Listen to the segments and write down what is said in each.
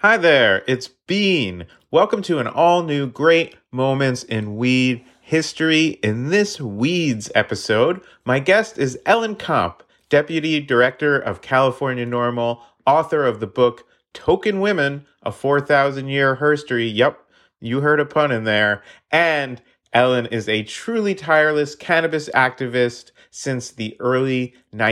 Hi there, it's Bean. Welcome to an all-new Great Moments in Weed History. In this Weeds episode, my guest is Ellen Comp, Deputy Director of California NORML, author of the book Token Women, A 4,000-Year Herstory. Yep, you heard a pun in there. And Ellen is a truly tireless cannabis activist since the early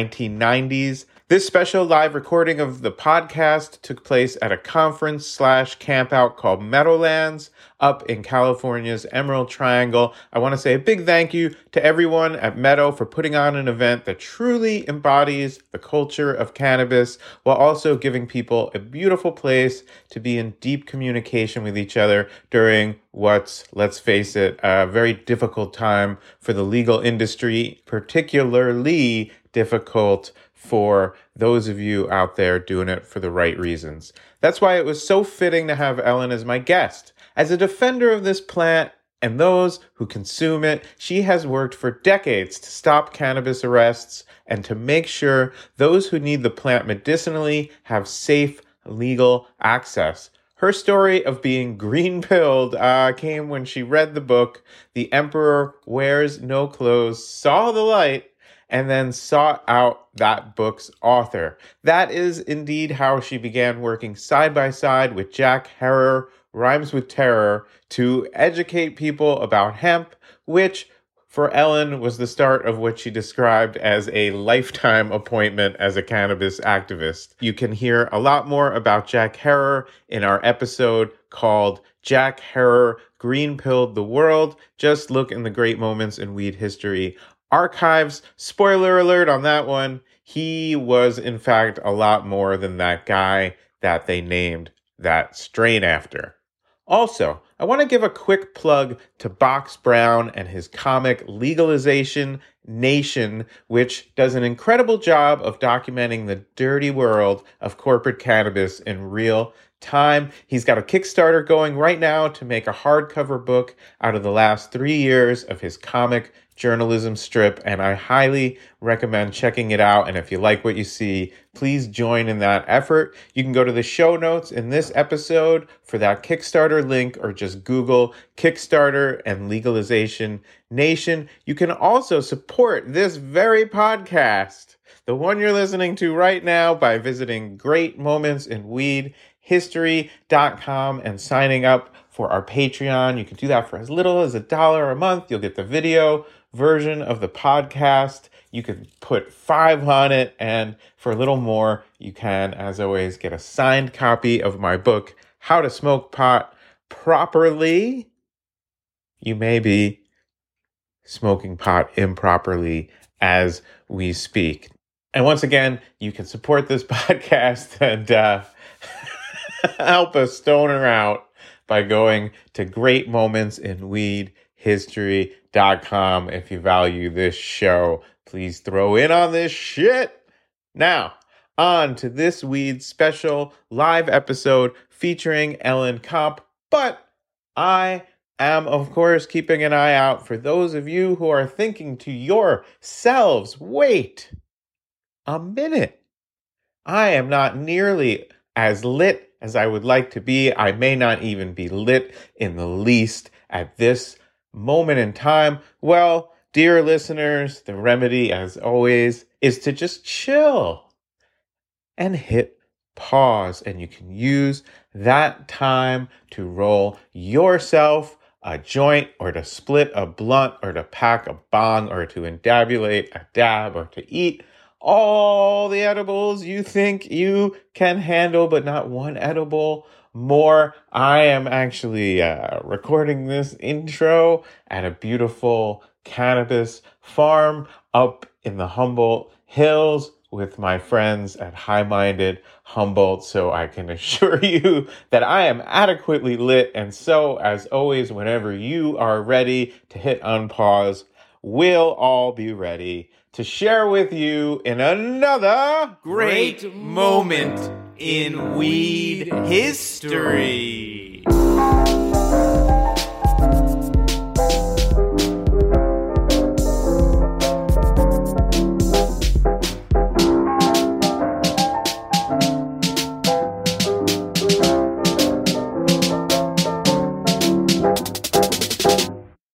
1990s. This special live recording of the podcast took place at a conference/campout called Meadowlands up in California's Emerald Triangle. I want to say a big thank you to everyone at Meadow for putting on an event that truly embodies the culture of cannabis while also giving people a beautiful place to be in deep communication with each other during what's, let's face it, a very difficult time for the legal industry, particularly difficult for those of you out there doing it for the right reasons. That's why it was so fitting to have Ellen as my guest. As a defender of this plant and those who consume it, she has worked for decades to stop cannabis arrests and to make sure those who need the plant medicinally have safe, legal access. Her story of being green-pilled came when she read the book The Emperor Wears No Clothes, saw the light, and then sought out that book's author. That is indeed how she began working side by side with Jack Herer, Rhymes with Terror, to educate people about hemp, which for Ellen was the start of what she described as a lifetime appointment as a cannabis activist. You can hear a lot more about Jack Herer in our episode called Jack Herer Green-Pilled the World. Just look in the Great Moments in Weed History archives. Spoiler alert on that one. He was, in fact, a lot more than that guy that they named that strain after. Also, I want to give a quick plug to Box Brown and his comic Legalization Nation, which does an incredible job of documenting the dirty world of corporate cannabis in real time. He's got a Kickstarter going right now to make a hardcover book out of the last 3 years of his comic journalism strip, and I highly recommend checking it out. And if you like what you see, please join in that effort. You can go to the show notes in this episode for that Kickstarter link, or just Google Kickstarter and Legalization Nation. You can also support this very podcast, the one you're listening to right now, by visiting greatmomentsinweedhistory.com and signing up for our Patreon. You can do that for as little as $1 a month. You'll get the video version of the podcast. You could put 5 on it, and for a little more, you can, as always, get a signed copy of my book, How to Smoke Pot Properly. You may be smoking pot improperly as we speak. And once again, you can support this podcast and help a stoner out by going to greatmomentsinweedhistory.com. If you value this show, please throw in on this shit. Now, on to this Weed special live episode featuring Ellen Comp. But I am, of course, keeping an eye out for those of you who are thinking to yourselves, wait a minute. I am not nearly as lit as I would like to be. I may not even be lit in the least at this moment in time. Well, dear listeners, the remedy, as always, is to just chill and hit pause. And you can use that time to roll yourself a joint, or to split a blunt, or to pack a bong, or to endabulate a dab, or to eat all the edibles you think you can handle, but not one edible more. I am actually recording this intro at a beautiful cannabis farm up in the Humboldt Hills with my friends at High Minded Humboldt, so I can assure you that I am adequately lit. And so, as always, whenever you are ready to hit unpause, we'll all be ready to share with you in another great moment in weed history.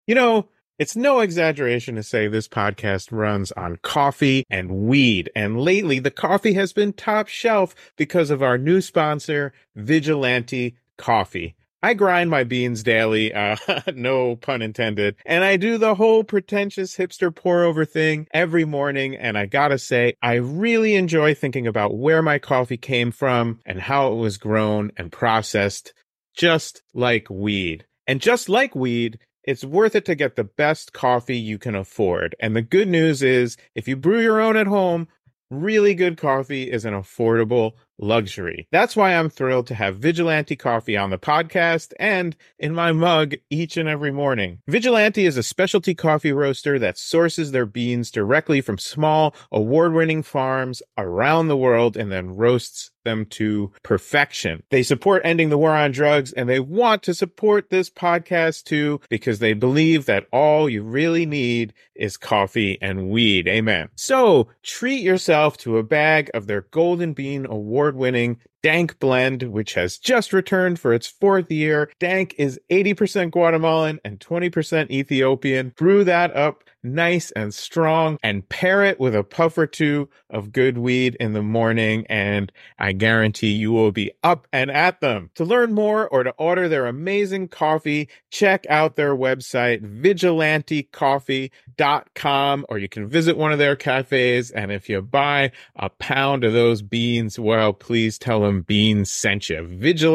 You know, it's no exaggeration to say this podcast runs on coffee and weed. And lately, the coffee has been top shelf because of our new sponsor, Vigilante Coffee. I grind my beans daily, no pun intended, and I do the whole pretentious hipster pour over thing every morning, and I gotta say, I really enjoy thinking about where my coffee came from and how it was grown and processed, just like weed. And just like weed, it's worth it to get the best coffee you can afford. And the good news is, if you brew your own at home, really good coffee is an affordable luxury. That's why I'm thrilled to have Vigilante Coffee on the podcast and in my mug each and every morning. Vigilante is a specialty coffee roaster that sources their beans directly from small, award-winning farms around the world and then roasts them to perfection. They support ending the war on drugs, and they want to support this podcast too because they believe that all you really need is coffee and weed. Amen. So treat yourself to a bag of their Golden Bean award-winning Dank blend, which has just returned for its 4th year. Dank is 80% Guatemalan and 20% Ethiopian. Brew that up nice and strong and pair it with a puff or two of good weed in the morning, and I guarantee you will be up and at them. To learn more or to order their amazing coffee, check out their website, vigilantecoffee.com, or you can visit one of their cafes, and if you buy a pound of those beans, well, please tell them Beans sent you.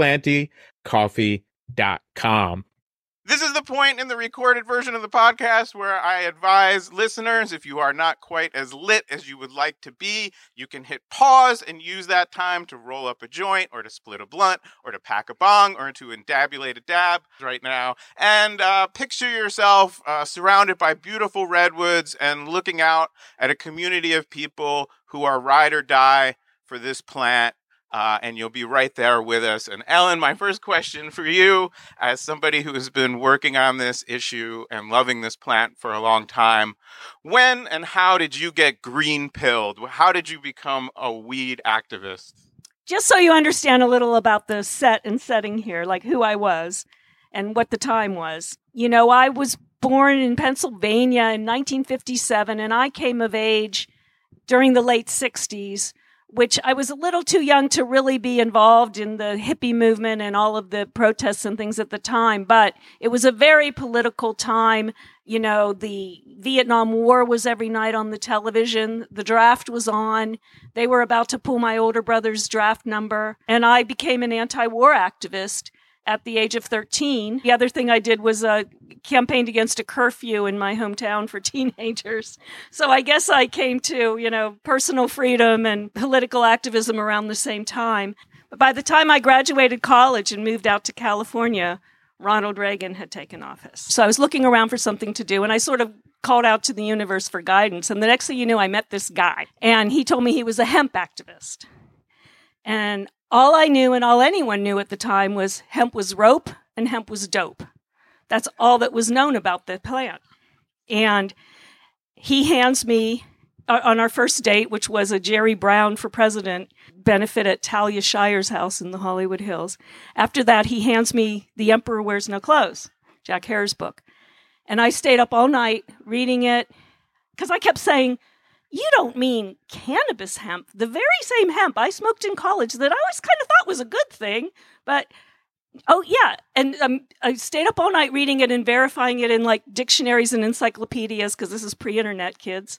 vigilantecoffee.com. This is the point in the recorded version of the podcast where I advise listeners, if you are not quite as lit as you would like to be, you can hit pause and use that time to roll up a joint or to split a blunt or to pack a bong or to endabulate a dab right now. And picture yourself surrounded by beautiful redwoods and looking out at a community of people who are ride or die for this plant. And you'll be right there with us. And Ellen, my first question for you, as somebody who has been working on this issue and loving this plant for a long time, when and how did you get green pilled? How did you become a weed activist? Just so you understand a little about the set and setting here, like who I was and what the time was. You know, I was born in Pennsylvania in 1957, and I came of age during the late 60s, which I was a little too young to really be involved in the hippie movement and all of the protests and things at the time. But it was a very political time. You know, the Vietnam War was every night on the television. The draft was on. They were about to pull my older brother's draft number. And I became an anti-war activist at the age of 13. The other thing I did was campaigned against a curfew in my hometown for teenagers. So I guess I came to, you know, personal freedom and political activism around the same time. But by the time I graduated college and moved out to California, Ronald Reagan had taken office. So I was looking around for something to do, and I sort of called out to the universe for guidance. And the next thing you knew, I met this guy, and he told me he was a hemp activist. And all I knew and all anyone knew at the time was hemp was rope and hemp was dope. That's all that was known about the plant. And he hands me, on our first date, which was a Jerry Brown for president benefit at Talia Shire's house in the Hollywood Hills. After that, he hands me The Emperor Wears No Clothes, Jack Herer book. And I stayed up all night reading it because I kept saying, you don't mean cannabis hemp, the very same hemp I smoked in college that I always kind of thought was a good thing. But, oh, yeah. And I stayed up all night reading it and verifying it in like dictionaries and encyclopedias because this is pre-internet, kids.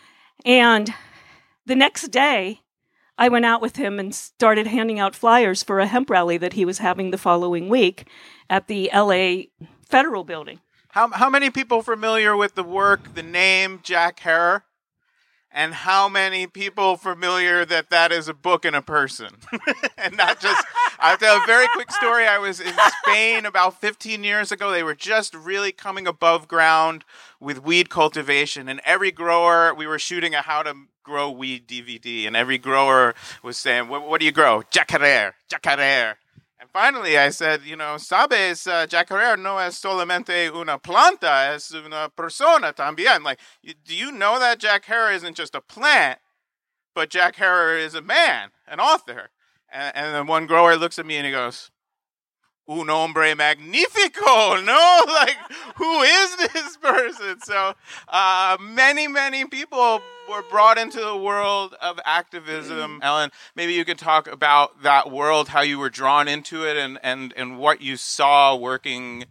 And the next day, I went out with him and started handing out flyers for a hemp rally that he was having the following week at the LA Federal Building. How many people familiar with the work, the name Jack Herer? And how many people familiar that that is a book and a person? And not just, I'll tell a very quick story. I was in Spain about 15 years ago. They were just really coming above ground with weed cultivation. And every grower, we were shooting a how to grow weed DVD. And every grower was saying, what do you grow? Jack Herer, Jack Herer. And finally, I said, you know, sabes, Jack Herer no es solamente una planta, es una persona también. Like, do you know that Jack Herer isn't just a plant, but Jack Herer is a man, an author? And then one grower looks at me and he goes, un hombre magnifico, no? Like, who is this person? So many people were brought into the world of activism. Ellen, maybe you could talk about that world, how you were drawn into it, and what you saw working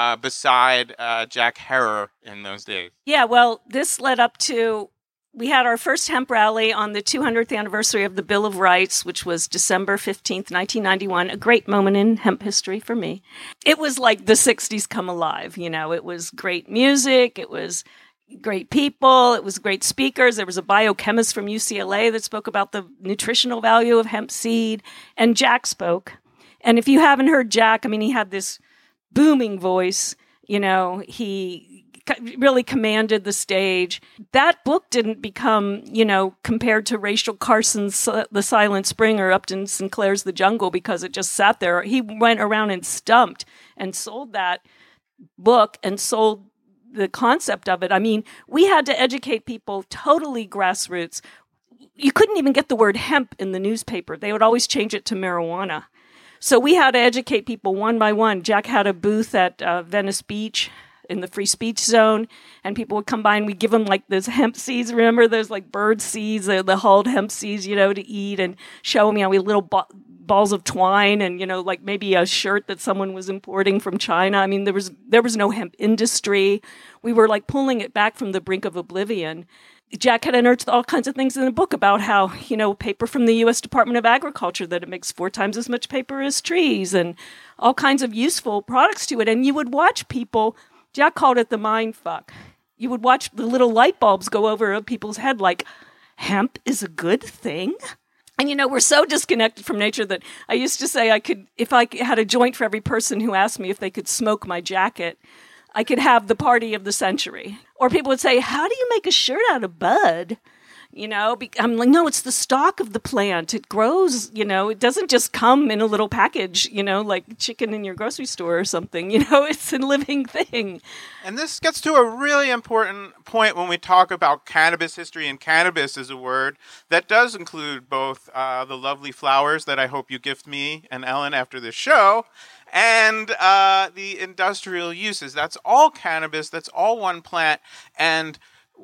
beside Jack Herer in those days. Yeah, well, this led up to, we had our first hemp rally on the 200th anniversary of the Bill of Rights, which was December 15th, 1991, a great moment in hemp history for me. It was like the 60s come alive, you know. It was great music, it was great people, it was great speakers. There was a biochemist from UCLA that spoke about the nutritional value of hemp seed, and Jack spoke. And if you haven't heard Jack, I mean, he had this booming voice, you know, he really commanded the stage. That book didn't become, you know, compared to Rachel Carson's The Silent Spring or Upton Sinclair's The Jungle because it just sat there. He went around and stumped and sold that book and sold the concept of it. I mean, we had to educate people totally grassroots. You couldn't even get the word hemp in the newspaper. They would always change it to marijuana. So we had to educate people one by one. Jack had a booth at Venice Beach in the free speech zone, and people would come by and we'd give them like those hemp seeds. Remember those like bird seeds, the hulled hemp seeds, you know, to eat, and show them, you know, we had little balls of twine and, you know, like maybe a shirt that someone was importing from China. I mean, there was no hemp industry. We were like pulling it back from the brink of oblivion. Jack had unearthed all kinds of things in the book about how, you know, paper from the U.S. Department of Agriculture, that it makes 4 times as much paper as trees, and all kinds of useful products to it. And you would watch people, Jack called it the mind fuck. You would watch the little light bulbs go over people's head like, hemp is a good thing? And, you know, we're so disconnected from nature that I used to say if I had a joint for every person who asked me if they could smoke my jacket, I could have the party of the century. Or people would say, how do you make a shirt out of bud? You know, I'm like, no, it's the stalk of the plant. It grows, you know, it doesn't just come in a little package, you know, like chicken in your grocery store or something. You know, it's a living thing. And this gets to a really important point when we talk about cannabis history, and cannabis is a word that does include both the lovely flowers that I hope you gift me and Ellen after this show, and the industrial uses. That's all cannabis. That's all one plant. And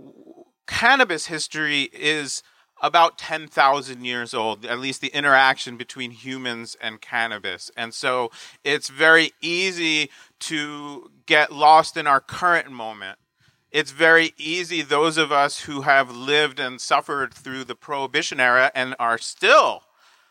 cannabis history is about 10,000 years old, at least the interaction between humans and cannabis. And so it's very easy to get lost in our current moment. It's very easy, those of us who have lived and suffered through the Prohibition era and are still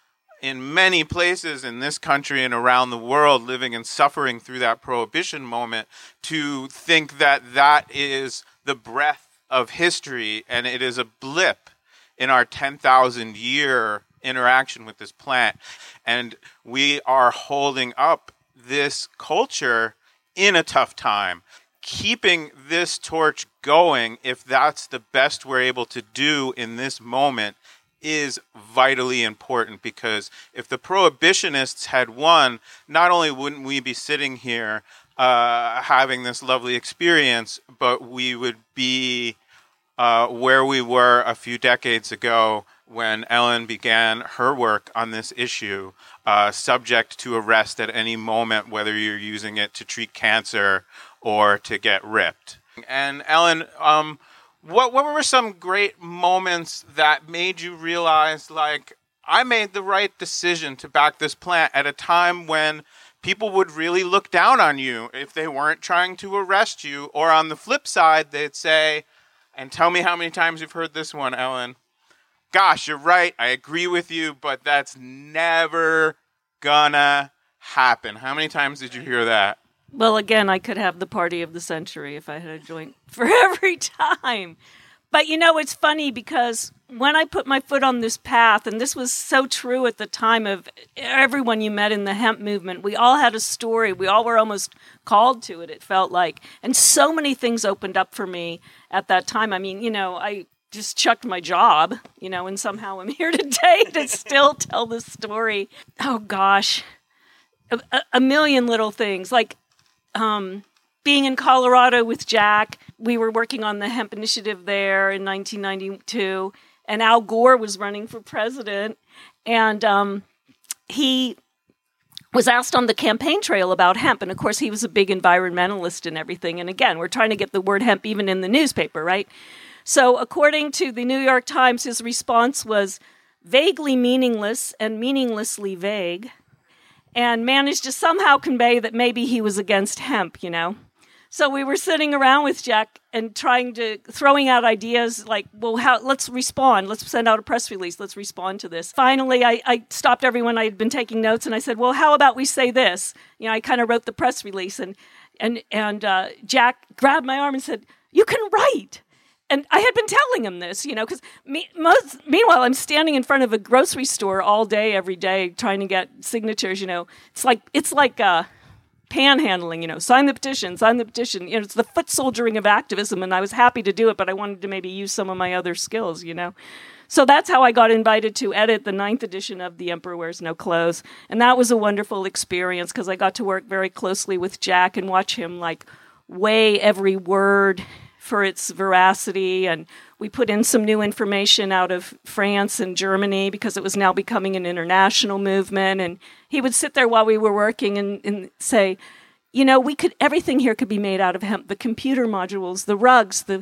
in many places in this country and around the world living and suffering through that Prohibition moment, to think that that is the breadth of history, and it is a blip in our 10,000 year interaction with this plant. And we are holding up this culture in a tough time. Keeping this torch going, if that's the best we're able to do in this moment, is vitally important, because if the prohibitionists had won, not only wouldn't we be sitting here having this lovely experience, but we would be where we were a few decades ago when Ellen began her work on this issue, subject to arrest at any moment, whether you're using it to treat cancer or to get ripped. And Ellen, what were some great moments that made you realize, like, I made the right decision to back this plant at a time when people would really look down on you if they weren't trying to arrest you? Or on the flip side, they'd say, and tell me how many times you've heard this one, Ellen, gosh, you're right, I agree with you, but that's never gonna happen. How many times did you hear that? Well, again, I could have the party of the century if I had a joint for every time. But, you know, it's funny because when I put my foot on this path, and this was so true at the time of everyone you met in the hemp movement, we all had a story. We all were almost called to it, it felt like. And so many things opened up for me at that time. I mean, you know, I just chucked my job, you know, and somehow I'm here today to still tell this story. Oh, gosh. A million little things. Like, being in Colorado with Jack, we were working on the hemp initiative there in 1992, and Al Gore was running for president, and he was asked on the campaign trail about hemp. And of course, he was a big environmentalist and everything. And again, we're trying to get the word hemp even in the newspaper, right? So according to the New York Times, his response was vaguely meaningless and meaninglessly vague, and managed to somehow convey that maybe he was against hemp, you know. So we were sitting around with Jack and throwing out ideas like, well, let's respond. Let's send out a press release. Let's respond to this. Finally, I stopped everyone. I had been taking notes, and I said, well, how about we say this? You know, I kind of wrote the press release, and Jack grabbed my arm and said, you can write. And I had been telling him this, you know, because meanwhile, I'm standing in front of a grocery store all day, every day, trying to get signatures, you know. It's like panhandling, you know, sign the petition. You know, it's the foot soldiering of activism, and I was happy to do it, but I wanted to maybe use some of my other skills, you know. So that's how I got invited to edit the 9th edition of The Emperor Wears No Clothes. And that was a wonderful experience because I got to work very closely with Jack and watch him, like, weigh every word for its veracity, and we put in some new information out of France and Germany because it was now becoming an international movement. And he would sit there while we were working and say, you know, everything here could be made out of hemp. The computer modules, the rugs, the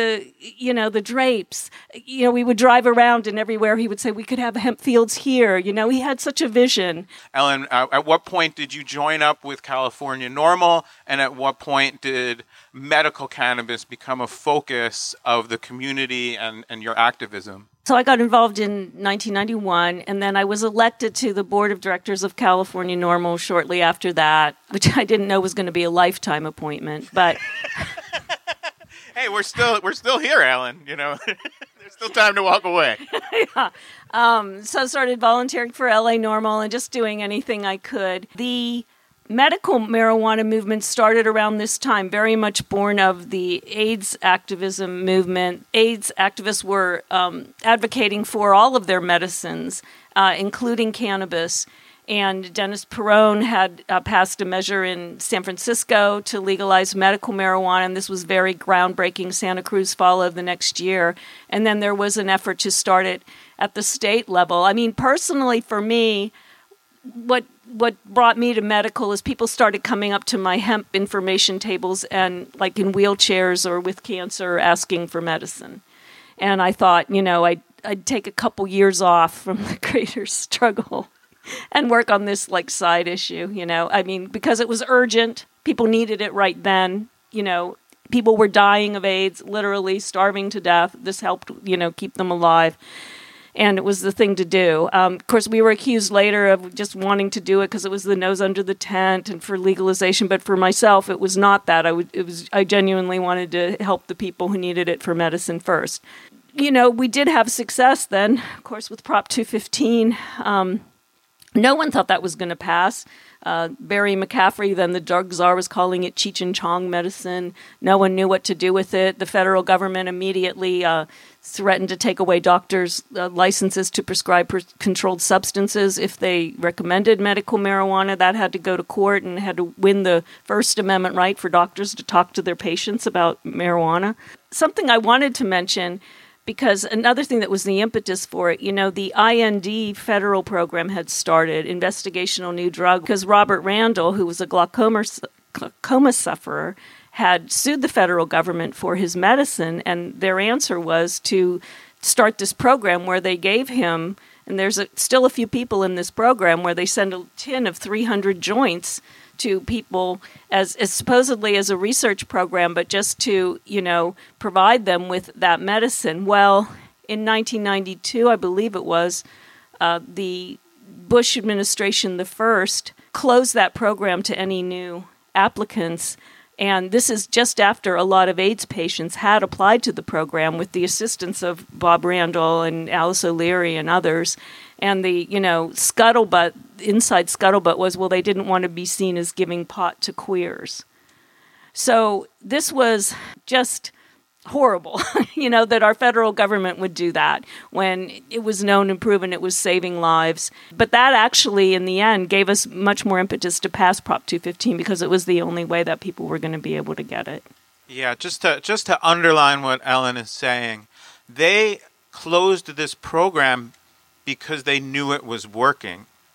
drapes. You know, we would drive around, and everywhere he would say we could have hemp fields here. You know, he had such a vision. Ellen, at what point did you join up with California NORML, and at what point did medical cannabis become a focus of the community and your activism? So I got involved in 1991, and then I was elected to the board of directors of California NORML shortly after that, which I didn't know was going to be a lifetime appointment. But hey, we're still here, Ellen. You know, there's still time to walk away. Yeah. So I started volunteering for LA NORML and just doing anything I could. The medical marijuana movement started around this time, very much born of the AIDS activism movement. AIDS activists were advocating for all of their medicines, including cannabis. And Dennis Peron had passed a measure in San Francisco to legalize medical marijuana, and this was very groundbreaking. Santa Cruz followed the next year. And then there was an effort to start it at the state level. I mean, personally, for me, what brought me to medical is people started coming up to my hemp information tables and, like, in wheelchairs or with cancer, asking for medicine. And I thought, you know, I'd take a couple years off from the greater struggle and work on this, like, side issue, you know. I mean, because it was urgent. People needed it right then. You know, people were dying of AIDS, literally starving to death. This helped, you know, keep them alive. And it was the thing to do. Of course, we were accused later of just wanting to do it because it was the nose under the tent and for legalization. But for myself, it was not that. I genuinely wanted to help the people who needed it for medicine first. You know, we did have success then, of course, with Prop 215. No one thought that was going to pass. Barry McCaffrey, then the drug czar, was calling it Cheech and Chong medicine. No one knew what to do with it. The federal government immediately threatened to take away doctors' licenses to prescribe controlled substances if they recommended medical marijuana. That had to go to court and had to win the First Amendment right for doctors to talk to their patients about marijuana. Something I wanted to mention, because another thing that was the impetus for it, you know, the IND federal program had started, Investigational New Drug, because Robert Randall, who was a glaucoma sufferer, had sued the federal government for his medicine, and their answer was to start this program where they gave him, and there's still a few people in this program, where they send a tin of 300 joints to people as supposedly as a research program, but just to, you know, provide them with that medicine. Well, in 1992, I believe it was, the Bush administration, the first, closed that program to any new applicants. And this is just after a lot of AIDS patients had applied to the program with the assistance of Bob Randall and Alice O'Leary and others. And the, you know, inside scuttlebutt was, well, they didn't want to be seen as giving pot to queers. So this was just horrible, you know, that our federal government would do that when it was known and proven it was saving lives. But that actually, in the end, gave us much more impetus to pass Prop 215 because it was the only way that people were going to be able to get it. Yeah, just to underline what Ellen is saying, they closed this program because they knew it was working.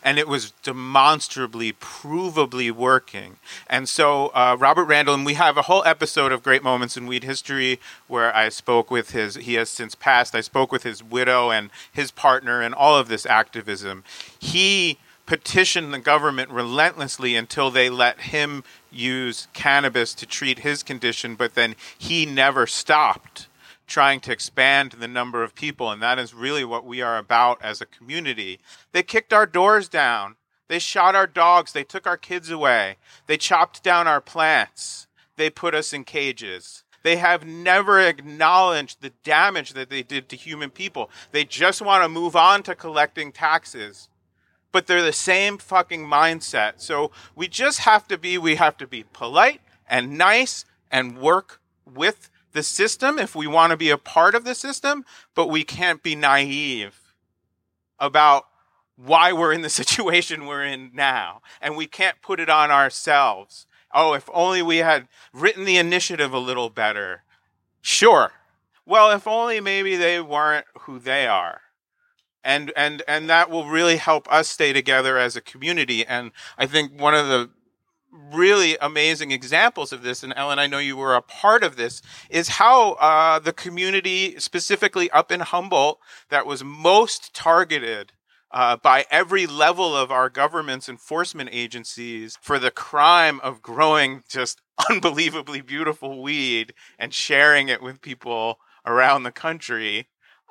and it was demonstrably, provably working. And so Robert Randall, and we have a whole episode of Great Moments in Weed History where I spoke with he has since passed, I spoke with his widow and his partner and all of this activism. He petitioned the government relentlessly until they let him use cannabis to treat his condition, but then he never stopped trying to expand the number of people, and that is really what we are about as a community. They kicked our doors down. They shot our dogs. They took our kids away. They chopped down our plants. They put us in cages. They have never acknowledged the damage that they did to human people. They just want to move on to collecting taxes. But they're the same fucking mindset. So we have to be polite and nice and work with the system if we want to be a part of the system, but we can't be naive about why we're in the situation we're in now. And we can't put it on ourselves. Oh, if only we had written the initiative a little better. Sure. Well, if only maybe they weren't who they are. And that will really help us stay together as a community. And I think one of the really amazing examples of this, and Ellen, I know you were a part of this, is how the community, specifically up in Humboldt, that was most targeted by every level of our government's enforcement agencies for the crime of growing just unbelievably beautiful weed and sharing it with people around the country.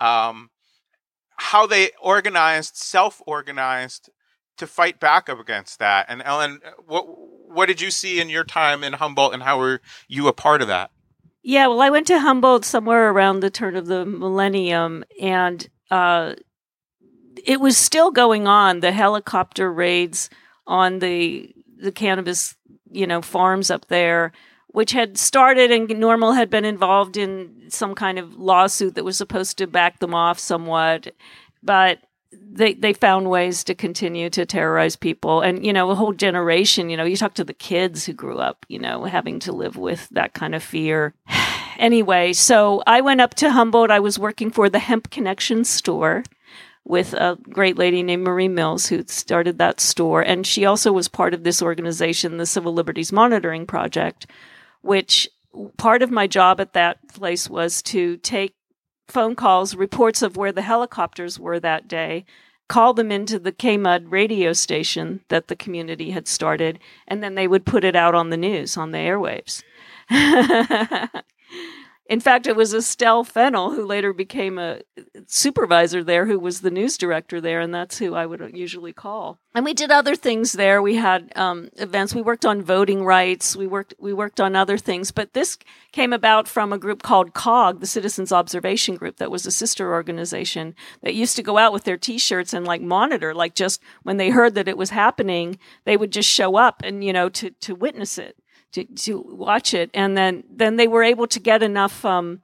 How they self-organized to fight back up against that. And Ellen, what did you see in your time in Humboldt, and how were you a part of that? Yeah, well, I went to Humboldt somewhere around the turn of the millennium, and it was still going on. The helicopter raids on the cannabis, farms up there, which had started, and Normal had been involved in some kind of lawsuit that was supposed to back them off somewhat, but they found ways to continue to terrorize people. And, a whole generation, you talk to the kids who grew up, having to live with that kind of fear. Anyway, so I went up to Humboldt. I was working for the Hemp Connection store with a great lady named Marie Mills, who started that store. And she also was part of this organization, the Civil Liberties Monitoring Project, which part of my job at that place was to take phone calls, reports of where the helicopters were that day, call them into the KMUD radio station that the community had started, and then they would put it out on the news, on the airwaves. In fact, it was Estelle Fennell, who later became a supervisor there, who was the news director there, and that's who I would usually call. And we did other things there. We had events. We worked on voting rights. We worked on other things. But this came about from a group called COG, the Citizens Observation Group, that was a sister organization that used to go out with their T-shirts and monitor, just when they heard that it was happening, they would just show up and to witness it. To watch it, and then they were able to get enough,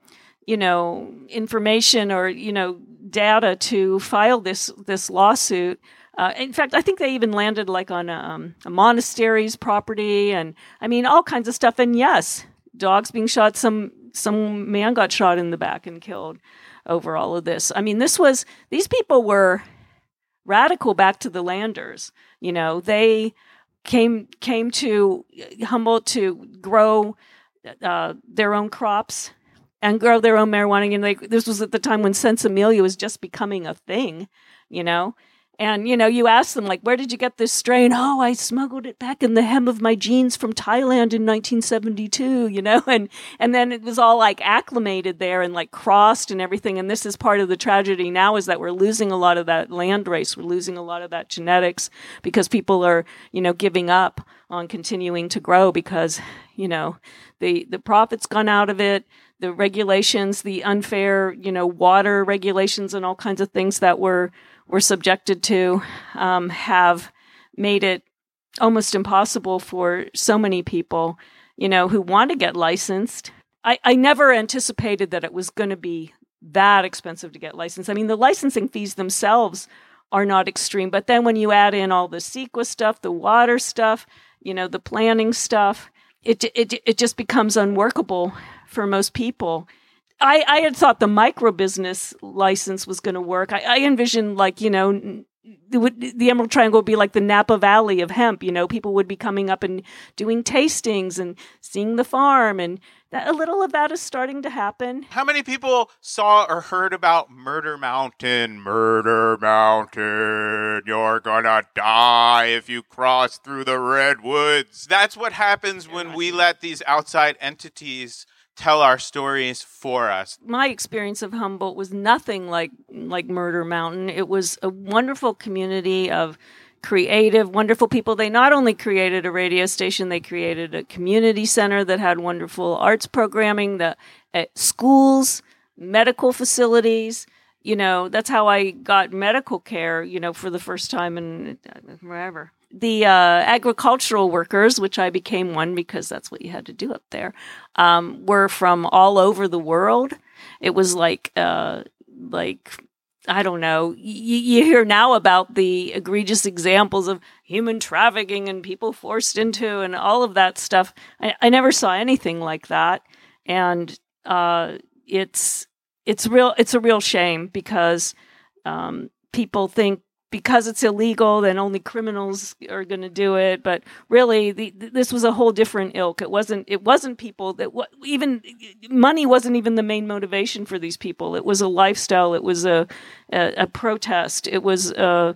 information or data to file this lawsuit. In fact, I think they even landed on a monastery's property, and all kinds of stuff. And yes, dogs being shot. Some man got shot in the back and killed over all of this. These people were radical back to the landers. They came to Humboldt to grow their own crops and grow their own marijuana. This was at the time when Sensimilia was just becoming a thing, And, you ask them, where did you get this strain? Oh, I smuggled it back in the hem of my jeans from Thailand in 1972, and then it was all acclimated there and crossed and everything. And this is part of the tragedy now, is that we're losing a lot of that land race. We're losing a lot of that genetics because people are, giving up on continuing to grow because, the profit's gone out of it. The regulations, the unfair, water regulations and all kinds of things that we're subjected to have made it almost impossible for so many people, who want to get licensed. I never anticipated that it was going to be that expensive to get licensed. The licensing fees themselves are not extreme, but then when you add in all the CEQA stuff, the water stuff, the planning stuff, it just becomes unworkable for most people. I had thought the micro business license was going to work. I envisioned the Emerald Triangle would be like the Napa Valley of hemp. People would be coming up and doing tastings and seeing the farm, and a little of that is starting to happen. How many people saw or heard about Murder Mountain? Murder Mountain, you're gonna die if you cross through the redwoods. That's what happens when we let these outside entities tell our stories for us. My experience of Humboldt was nothing like Murder Mountain. It was a wonderful community of creative, wonderful people. They not only created a radio station, they created a community center that had wonderful arts programming, schools, medical facilities. That's how I got medical care, for the first time in forever. The agricultural workers, which I became one because that's what you had to do up there, were from all over the world. It was like I don't know. You hear now about the egregious examples of human trafficking and people forced into and all of that stuff. I never saw anything like that, and it's a real shame because people think, because it's illegal, then only criminals are going to do it. But really, this was a whole different ilk. It wasn't people that even money wasn't even the main motivation for these people. It was a lifestyle. It was a protest. It was and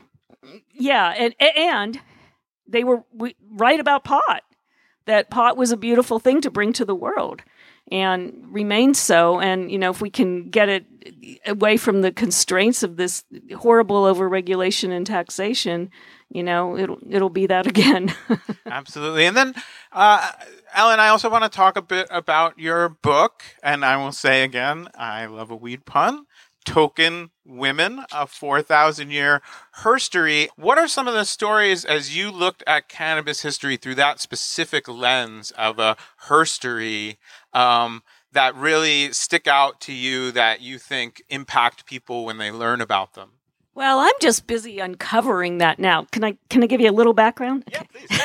they were right about pot. That pot was a beautiful thing to bring to the world, and remains so. And, if we can get it away from the constraints of this horrible overregulation and taxation, it'll be that again. Absolutely. And then, Ellen, I also want to talk a bit about your book. And I will say again, I love a weed pun. Token Women, a 4,000-year herstory. What are some of the stories as you looked at cannabis history through that specific lens of a herstory that really stick out to you that you think impact people when they learn about them? Well, I'm just busy uncovering that now. Can I give you a little background? Yeah, please.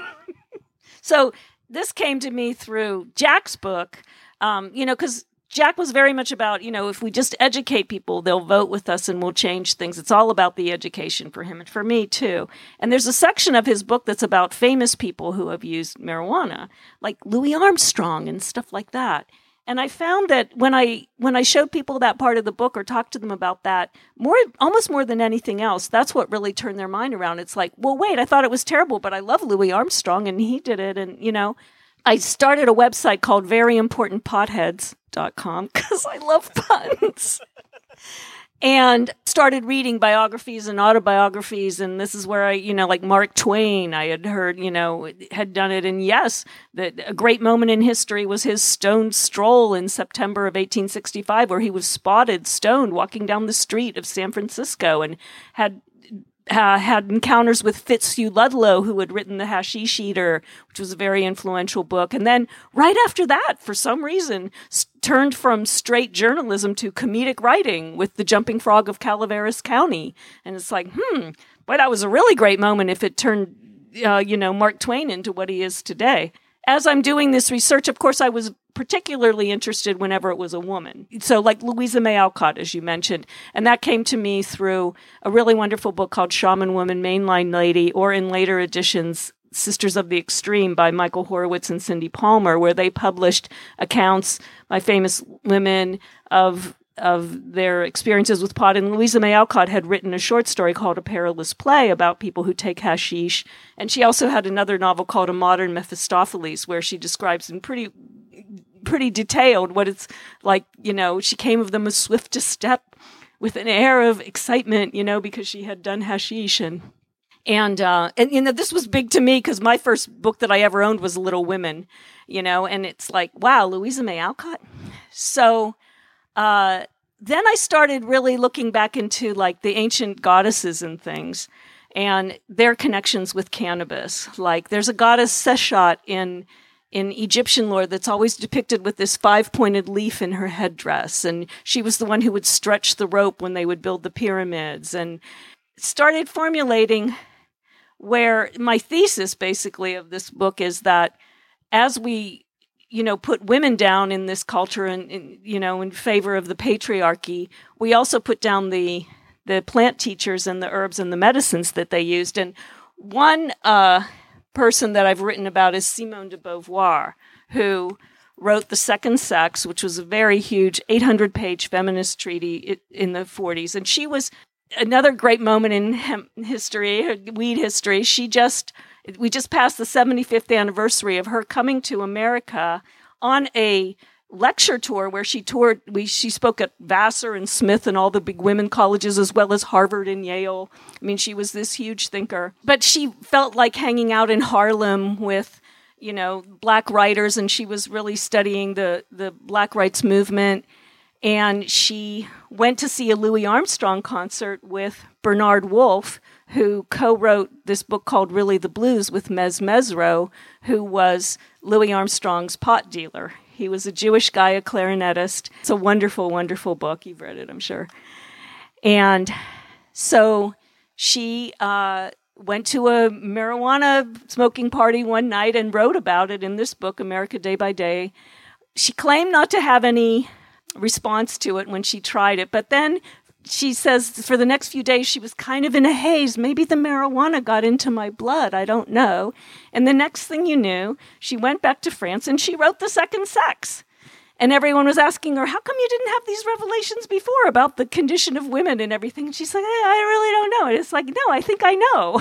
So this came to me through Jack's book, because Jack was very much about, if we just educate people, they'll vote with us and we'll change things. It's all about the education for him and for me, too. And there's a section of his book that's about famous people who have used marijuana, like Louis Armstrong and stuff like that. And I found that when I showed people that part of the book or talked to them about that, almost more than anything else, that's what really turned their mind around. It's like, well, wait, I thought it was terrible, but I love Louis Armstrong and he did it. And, I started a website called veryimportantpotheads.com because I love puns. And started reading biographies and autobiographies. And this is where I, like Mark Twain, I had heard, had done it. And yes, a great moment in history was his stoned stroll in September of 1865, where he was spotted stoned walking down the street of San Francisco and had encounters with Fitzhugh Ludlow, who had written The Hashish Eater, which was a very influential book. And then right after that, for some reason, turned from straight journalism to comedic writing with The Jumping Frog of Calaveras County. And it's like, boy, that was a really great moment if it turned, Mark Twain into what he is today. As I'm doing this research, of course, I was particularly interested whenever it was a woman. So like Louisa May Alcott, as you mentioned. And that came to me through a really wonderful book called Shaman Woman, Mainline Lady, or in later editions, Sisters of the Extreme by Michael Horowitz and Cindy Palmer, where they published accounts by famous women of their experiences with pot. And Louisa May Alcott had written a short story called A Perilous Play about people who take hashish. And she also had another novel called A Modern Mephistopheles, where she describes in pretty detailed what it's like. She came of them as swift to step with an air of excitement, because she had done hashish. And this was big to me because my first book that I ever owned was Little Women, and it's like, wow, Louisa May Alcott. So, then I started really looking back into like the ancient goddesses and things and their connections with cannabis. Like there's a goddess Seshat in Egyptian lore that's always depicted with this 5-pointed leaf in her headdress. And she was the one who would stretch the rope when they would build the pyramids, and started formulating where my thesis basically of this book is that as we put women down in this culture and in favor of the patriarchy, we also put down the the plant teachers and the herbs and the medicines that they used. And one person that I've written about is Simone de Beauvoir, who wrote The Second Sex, which was a very huge 800-page feminist treaty in the 40s. And she was another great moment in history, weed history. We just passed the 75th anniversary of her coming to America on a lecture tour where she spoke at Vassar and Smith and all the big women colleges, as well as Harvard and Yale. I mean, she was this huge thinker. But she felt like hanging out in Harlem with, Black writers, and she was really studying the Black rights movement. And she went to see a Louis Armstrong concert with Bernard Wolfe, who co-wrote this book called Really the Blues with Mez Mesro, who was Louis Armstrong's pot dealer. He was a Jewish guy, a clarinetist. It's a wonderful, wonderful book. You've read it, I'm sure. And so she went to a marijuana smoking party one night and wrote about it in this book, America Day by Day. She claimed not to have any response to it when she tried it, but then she says for the next few days she was kind of in a haze. Maybe the marijuana got into my blood. I don't know. And the next thing you knew, she went back to France and she wrote The Second Sex. And everyone was asking her, how come you didn't have these revelations before about the condition of women and everything? And she's like, I really don't know. And it's like, no, I think I know.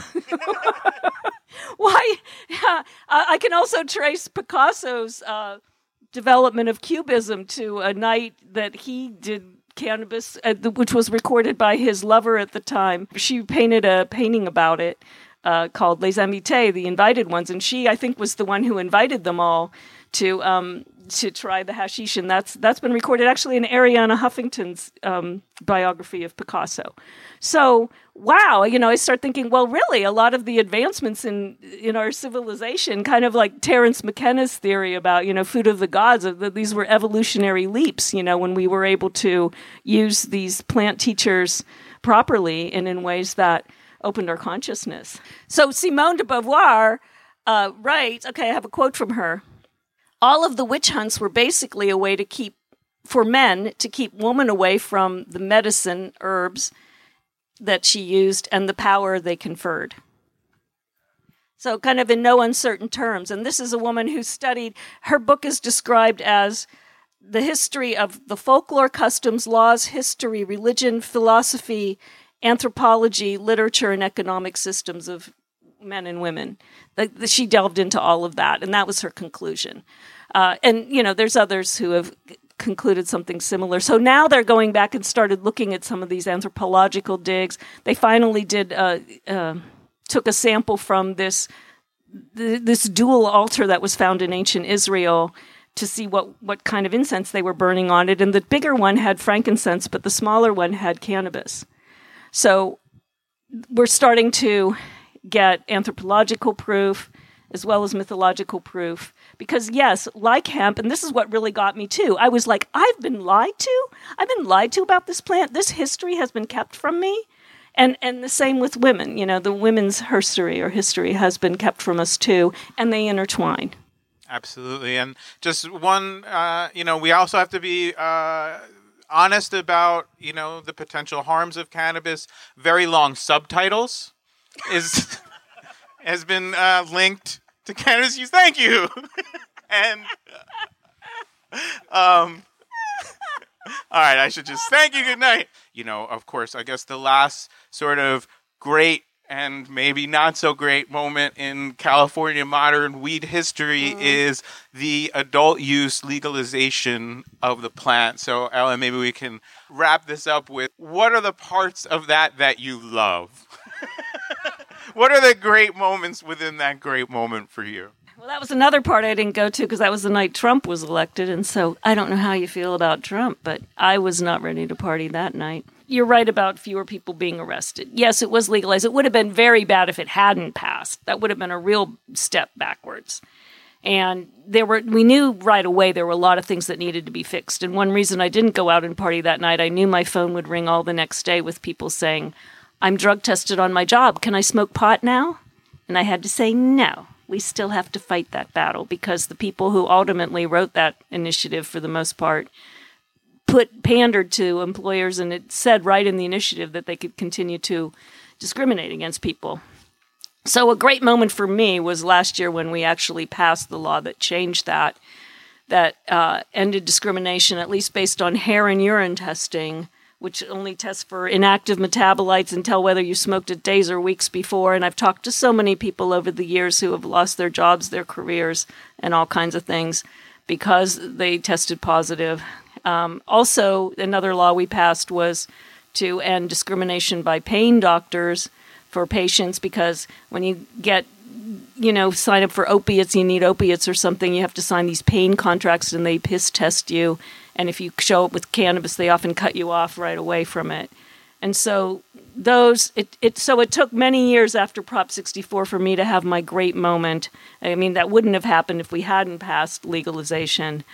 Why? I can also trace Picasso's development of Cubism to a night that he did cannabis, which was recorded by his lover at the time. She painted a painting about it called Les Invités, the invited ones, and she, I think, was the one who invited them all to try the hashish, and that's been recorded actually in Ariana Huffington's biography of Picasso. So, wow, I start thinking, well, really, a lot of the advancements in our civilization, kind of like Terence McKenna's theory about, food of the gods, that these were evolutionary leaps, when we were able to use these plant teachers properly and in ways that opened our consciousness. So Simone de Beauvoir writes, okay, I have a quote from her. All of the witch hunts were basically a way for men to keep women away from the medicine herbs that she used and the power they conferred. So kind of in no uncertain terms. And this is a woman who studied, her book is described as the history of the folklore, customs, laws, history, religion, philosophy, anthropology, literature, and economic systems of men and women. She delved into all of that, and that was her conclusion. And there's others who have concluded something similar. So now they're going back and started looking at some of these anthropological digs. They finally took a sample from this dual altar that was found in ancient Israel to see what kind of incense they were burning on it. And the bigger one had frankincense, but the smaller one had cannabis. So we're starting to get anthropological proof as well as mythological proof. Because yes, like hemp, and this is what really got me too, I was like, I've been lied to? I've been lied to about this plant? This history has been kept from me? And the same with women. The women's history has been kept from us too, and they intertwine. Absolutely. And just one, we also have to be honest about, the potential harms of cannabis. Very long subtitles has been linked to cannabis use. Thank you. And all right, I should just thank you. Good night. Of course, I guess the last sort of great and maybe not so great moment in California modern weed history is the adult use legalization of the plant. So, Ellen, maybe we can wrap this up with, what are the parts of that you love? What are the great moments within that great moment for you? Well, that was another part I didn't go to because that was the night Trump was elected. And so I don't know how you feel about Trump, but I was not ready to party that night. You're right about fewer people being arrested. Yes, it was legalized. It would have been very bad if it hadn't passed. That would have been a real step backwards. And we knew right away there were a lot of things that needed to be fixed. And one reason I didn't go out and party that night, I knew my phone would ring all the next day with people saying, I'm drug tested on my job. Can I smoke pot now? And I had to say, no, we still have to fight that battle because the people who ultimately wrote that initiative, for the most part, pandered to employers, and it said right in the initiative that they could continue to discriminate against people. So a great moment for me was last year when we actually passed the law that changed that ended discrimination, at least based on hair and urine testing, which only tests for inactive metabolites and tell whether you smoked it days or weeks before. And I've talked to so many people over the years who have lost their jobs, their careers, and all kinds of things because they tested positive. Also, another law we passed was to end discrimination by pain doctors for patients, because when you get, sign up for opiates, you need opiates or something, you have to sign these pain contracts and they piss test you. And if you show up with cannabis, they often cut you off right away from it. And so it took many years after Prop 64 for me to have my great moment. I mean, that wouldn't have happened if we hadn't passed legalization.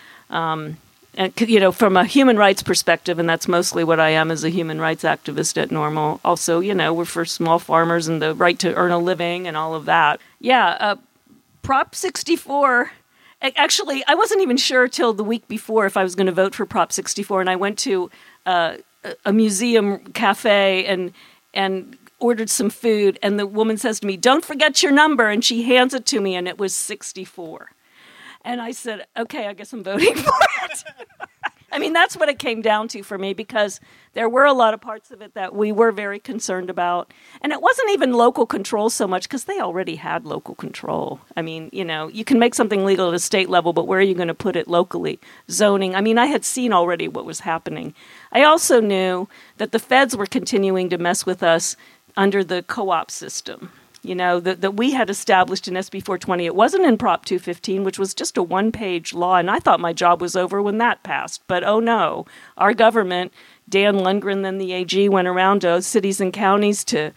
And, from a human rights perspective, and that's mostly what I am as a human rights activist at NORML. Also, we're for small farmers and the right to earn a living and all of that. Yeah, Prop 64, actually, I wasn't even sure till the week before if I was going to vote for Prop 64, and I went to a museum cafe and ordered some food, and the woman says to me, "Don't forget your number," and she hands it to me, and it was 64. And I said, okay, I guess I'm voting for it. I mean, that's what it came down to for me, because there were a lot of parts of it that we were very concerned about. And it wasn't even local control so much, because they already had local control. I mean, you can make something legal at a state level, but where are you going to put it locally? Zoning. I mean, I had seen already what was happening. I also knew that the feds were continuing to mess with us under the co-op system. That we had established in SB 420. It wasn't in Prop 215, which was just a one-page law, and I thought my job was over when that passed. But oh no, our government, Dan Lundgren, then the AG, went around to cities and counties to,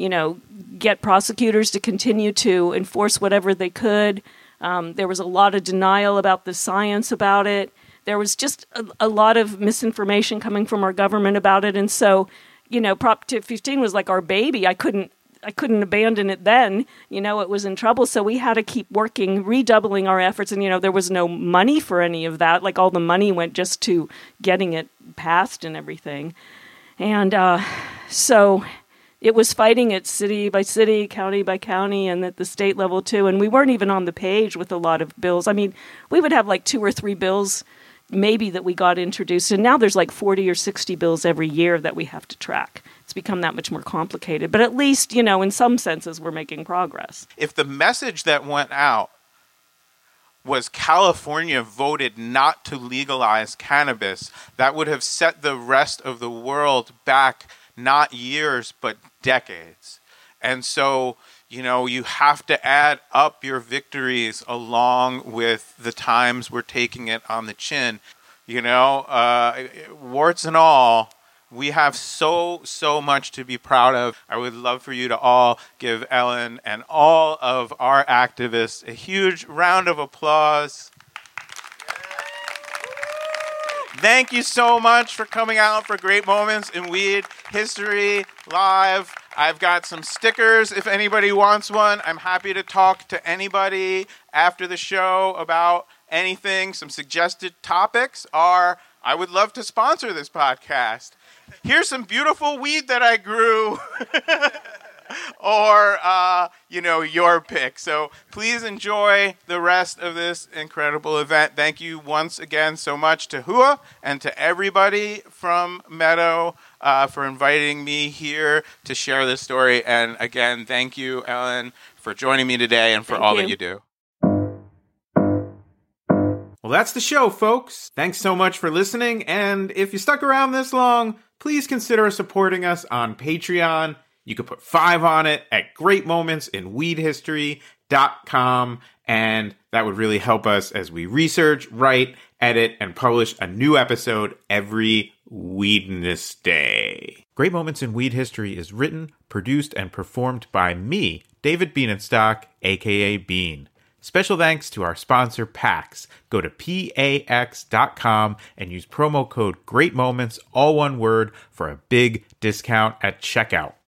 get prosecutors to continue to enforce whatever they could. There was a lot of denial about the science about it. There was just a lot of misinformation coming from our government about it. And so, Prop 215 was like our baby. I couldn't abandon it then. It was in trouble. So we had to keep working, redoubling our efforts. And, there was no money for any of that. Like, all the money went just to getting it passed and everything. And so it was fighting it city by city, county by county, and at the state level too. And we weren't even on the page with a lot of bills. I mean, we would have like 2 or 3 bills maybe that we got introduced. And now there's like 40 or 60 bills every year that we have to track. It's become that much more complicated. But at least, in some senses, we're making progress. If the message that went out was California voted not to legalize cannabis, that would have set the rest of the world back not years, but decades. And so, you have to add up your victories along with the times we're taking it on the chin. Warts and all, we have so much to be proud of. I would love for you to all give Ellen and all of our activists a huge round of applause. Thank you so much for coming out for Great Moments in Weed History Live. I've got some stickers if anybody wants one. I'm happy to talk to anybody after the show about anything. Some suggested topics are, I would love to sponsor this podcast. Here's some beautiful weed that I grew. Or, your pick. So please enjoy the rest of this incredible event. Thank you once again so much to Hua and to everybody from Meadow for inviting me here to share this story. And again, thank you, Ellen, for joining me today and for all that you do. Well, that's the show, folks. Thanks so much for listening. And if you stuck around this long, please consider supporting us on Patreon. You could put 5 on it at greatmomentsinweedhistory.com, and that would really help us as we research, write, edit, and publish a new episode every Weedness Day. Great Moments in Weed History is written, produced, and performed by me, David Bienenstock, aka Bean. Special thanks to our sponsor, PAX. Go to PAX.com and use promo code GreatMoments, all one word, for a big discount at checkout.